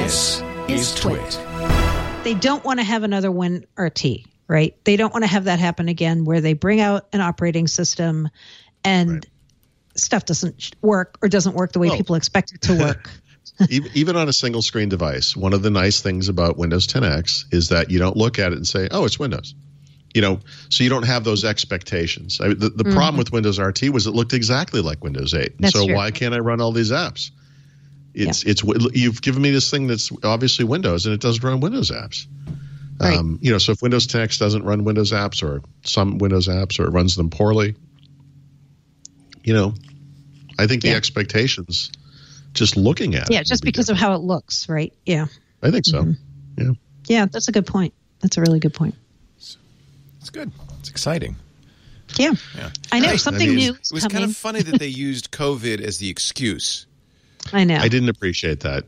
This is Twit. They don't want to have another WinRT, right? They don't want to have that happen again where they bring out an operating system and stuff doesn't work or doesn't work the way people expect it to work. Even on a single screen device, one of the nice things about Windows 10X is that you don't look at it and say, oh, it's Windows. So you don't have those expectations. The problem with Windows RT was it looked exactly like Windows 8. That's so true. why can't I run all these apps? You've given me this thing that's obviously Windows and it doesn't run Windows apps. Right. So if Windows 10X doesn't run Windows apps or some Windows apps or it runs them poorly, I think the expectations just looking at it. Yeah, just because of how it looks, right? Yeah. I think so. Yeah. Yeah, that's a good point. That's a really good point. It's good. It's exciting. Yeah. I know. Something new is It was coming. kind of funny that they used COVID as the excuse. I know. I didn't appreciate that.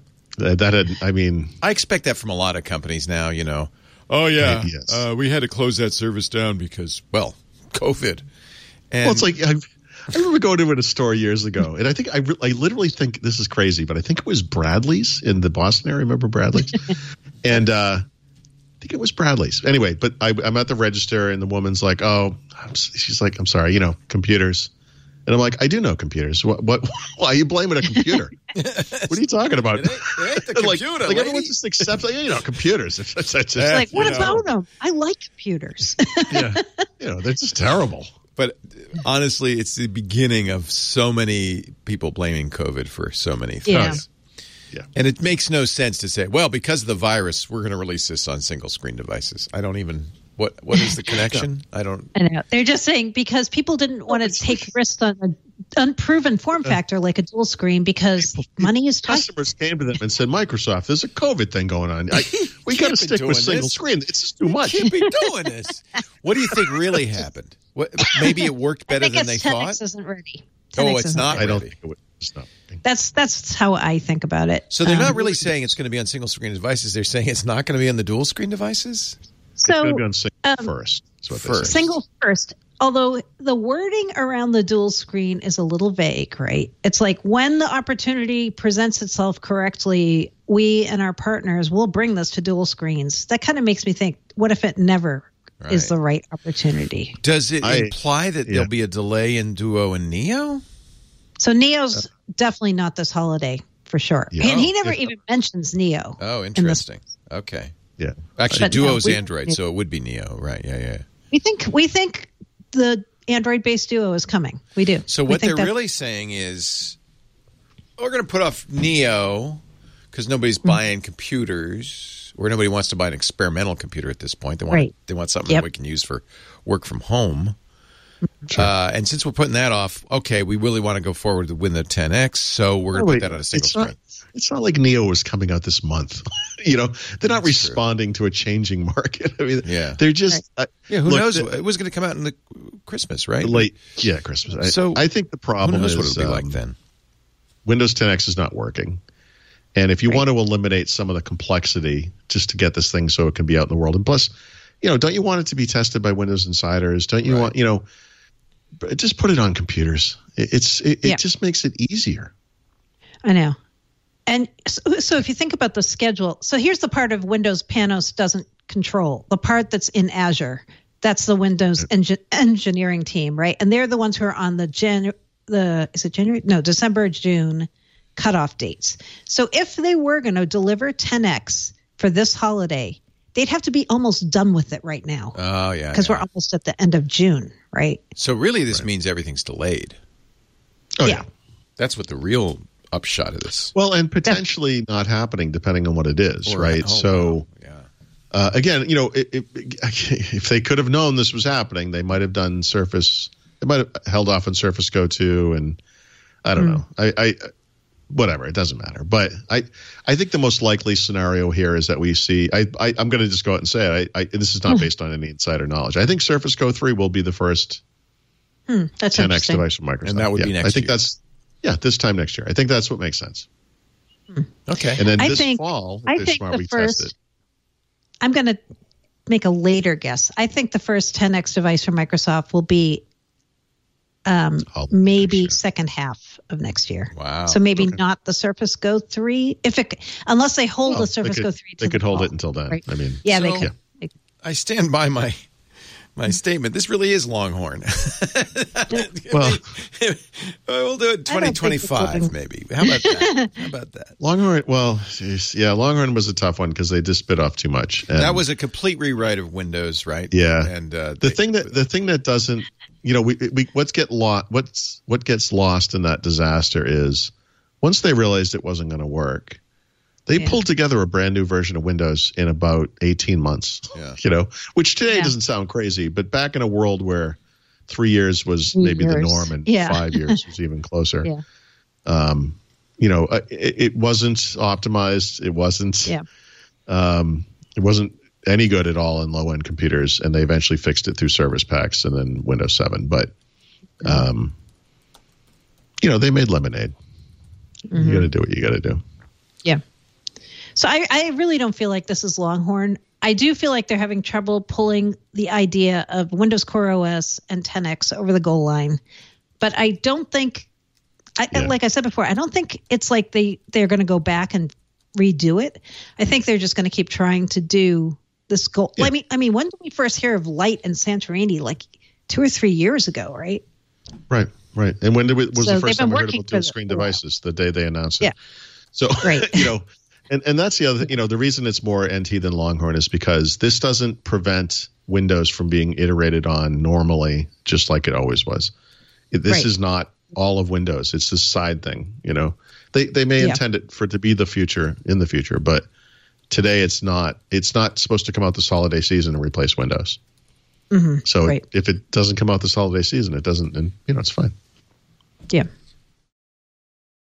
I expect that from a lot of companies now, Oh, yeah. Yes. We had to close that service down because, COVID. And Well, it's like I remember going to a store years ago, and I think I literally think this is crazy, but I think it was Bradley's in the Boston area. Remember Bradley's? And I think it was Bradley's. Anyway, but I'm at the register, and the woman's like, she's like, I'm sorry, computers. And I'm like, I do know computers. What? Why are you blaming a computer? What are you talking about? It ain't the computer, like everyone just accepts, computers. It's just, like, what about them? I like computers. they're just terrible. But honestly, it's the beginning of so many people blaming COVID for so many things. Yeah. And it makes no sense to say, well, because of the virus, we're going to release this on single screen devices. I don't even what is the connection? I don't. I know. They're just saying because people didn't want to take risks on an unproven form factor like a dual screen because money is tight. Customers came to them and said, Microsoft, there's a COVID thing going on. We got to stick with single screen. It's just too much. Can't be doing this. What do you think really happened? Maybe it worked better than they 10X thought? isn't ready. It's not. I don't think it was. No. That's how I think about it. So they're not really saying it's going to be on single screen devices. They're saying it's not going to be on the dual screen devices? It's going to be on single first. That's what they're saying. Single first. Although the wording around the dual screen is a little vague, right? It's like when the opportunity presents itself correctly, we and our partners will bring this to dual screens. That kind of makes me think, what if it never is the right opportunity? Does it imply that there'll be a delay in Duo and Neo? So Neo's definitely not this holiday for sure. Yeah. And he never even mentions Neo. Oh, interesting. Okay. Yeah. Actually, Duo's Android, so it would be Neo, right? Yeah. We think the Android-based Duo is coming. We do. So what they're really saying is, we're going to put off Neo because nobody's buying computers, or nobody wants to buy an experimental computer at this point. They want something that we can use for work from home. Sure. And since we're putting that off, okay, we really want to go forward with the 10X, so we're going to put that on a single screen. It's not like Neo was coming out this month. They're not responding to a changing market. I mean, they're just who knows? It was going to come out in the Christmas, right? Christmas. So I think the problem who knows is what it'll be like then. Windows 10X is not working. And if you want to eliminate some of the complexity just to get this thing so it can be out in the world, and plus, don't you want it to be tested by Windows Insiders? Don't you want, just put it on computers. It just makes it easier. I know. And so if you think about the schedule, so here's the part of Windows Panos doesn't control, the part that's in Azure. That's the Windows engineering team, right? And they're the ones who are on December, June cutoff dates. So if they were going to deliver 10X for this holiday, they'd have to be almost done with it right now. Oh, yeah. Because we're almost at the end of June, right? So really this means everything's delayed. Oh, yeah. That's what the real upshot of this. Well, and potentially not happening depending on what it is, right? Again, if they could have known this was happening, they might have done Surface. They might have held off on Surface Go 2, and I don't know. Whatever, it doesn't matter. But I think the most likely scenario here is that we see. I'm going to just go out and say it. This is not based on any insider knowledge. I think Surface Go 3 will be the first that's 10X device from Microsoft, and that would be next year. I think that's this time next year. I think that's what makes sense. Okay, and then this fall, if they're smart, we test it. I'm going to make a later guess. I think the first 10X device from Microsoft will be maybe second half of next year. Wow. So maybe not the Surface Go 3, unless they hold the Surface Go 3. They could hold it until then. Right? I mean, they could. Yeah. I stand by my statement. This really is Longhorn. Well, we'll do it 2025 maybe. How about that? Longhorn. Well, yeah, Longhorn was a tough one because they just bit off too much. And that was a complete rewrite of Windows, right? Yeah. And the thing that doesn't, what gets lost in that disaster is once they realized it wasn't going to work, they pulled together a brand new version of Windows in about 18 months, which today doesn't sound crazy, but back in a world where 3 years was maybe the norm and 5 years was even closer. Yeah. It wasn't optimized. It wasn't any good at all in low-end computers, and they eventually fixed it through service packs and then Windows 7. But, they made lemonade. You got to do what you got to do. Yeah. So I really don't feel like this is Longhorn. I do feel like they're having trouble pulling the idea of Windows Core OS and 10X over the goal line. But I don't think, like I said before, I don't think it's like they're going to go back and redo it. I think they're just going to keep trying to do this goal. Yeah. I mean, when did we first hear of Light and Santorini? Like 2 or 3 years ago, right? Right. And when was the first time we heard about dual screen devices? The day they announced it. Yeah. So, And that's the other thing, the reason it's more NT than Longhorn is because this doesn't prevent Windows from being iterated on normally, just like it always was. This is not all of Windows. It's this side thing, They may intend it for it to be the future in the future, but today it's not supposed to come out this holiday season and replace Windows. Mm-hmm. So if it doesn't come out this holiday season, it doesn't, and it's fine. Yeah.